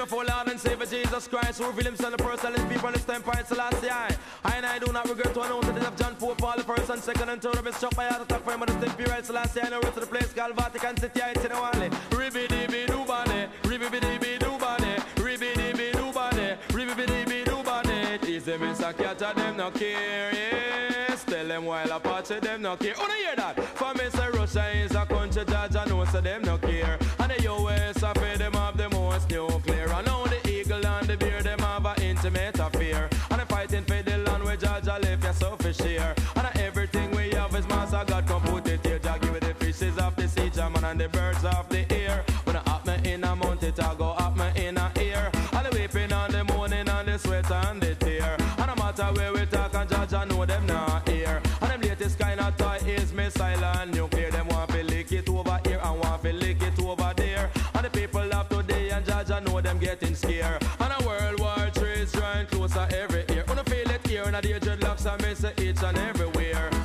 for Lord and Savior Jesus Christ, who reveal himself in the person, his people, his time, Christ, the last year. And I do not regret to announce that it of John 4, Paul, the first and second and third of his struck by heart attack for him, but the same period, the last year, and the rest of the place called Vatican City, it's in the valley. Ribby-dibby-doo-body, ribby-dibby-doo-body, ribby-dibby-doo-body, ribby-dibby-doo-body. Tease them in Sakata, them no care, yes. Tell them while Apache, them no care. Oh, no hear that? For me, say Russia is a country, judge, I know, so them no care. And the US, I pay them have the most nuclear. And now the eagle and the bear, them have an intimate affair. And the fighting for the land where Georgia left, you so for share. And everything we have is master God, come put it here. Jah give it the fishes of the sea, German and the birds of the air. When I up me in a mount, it I go up me in a ear. All the weeping and the moaning and the sweat and the tear. And no matter where we talk and Georgia know them not here. And them latest kind of toy is missile and nuclear. Them want to lick it over here and want to lick it over there. And the people of today and Georgia know them getting scared. And a World War III is drawing closer every year. Wanna feel it here and the dreadlocks are missing each and everywhere.